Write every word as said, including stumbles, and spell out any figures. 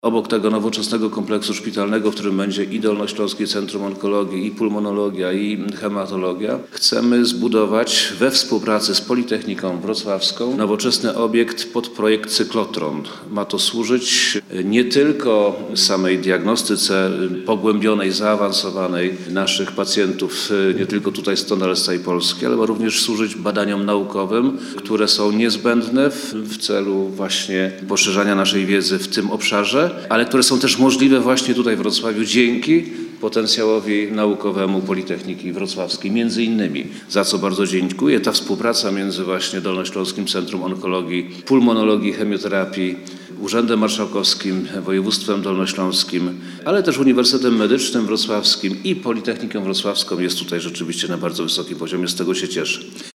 Obok tego nowoczesnego kompleksu szpitalnego, w którym będzie i Dolnośląskie Centrum Onkologii, i Pulmonologia, i Hematologia, chcemy zbudować we współpracy z Politechniką Wrocławską nowoczesny obiekt pod projekt cyklotron. Ma to służyć nie tylko samej diagnostyce pogłębionej, zaawansowanej naszych pacjentów, nie tylko tutaj stąd, ale z całej Polski, ale ma również służyć badaniom naukowym, które są niezbędne w, w celu właśnie poszerzania naszej wiedzy w tym obszarze, ale które są też możliwe właśnie tutaj w Wrocławiu dzięki potencjałowi naukowemu Politechniki Wrocławskiej, między innymi, za co bardzo dziękuję. Ta współpraca między właśnie Dolnośląskim Centrum Onkologii, Pulmonologii, Chemioterapii, Urzędem Marszałkowskim, Województwem Dolnośląskim, ale też Uniwersytetem Medycznym Wrocławskim i Politechniką Wrocławską jest tutaj rzeczywiście na bardzo wysokim poziomie, z tego się cieszę.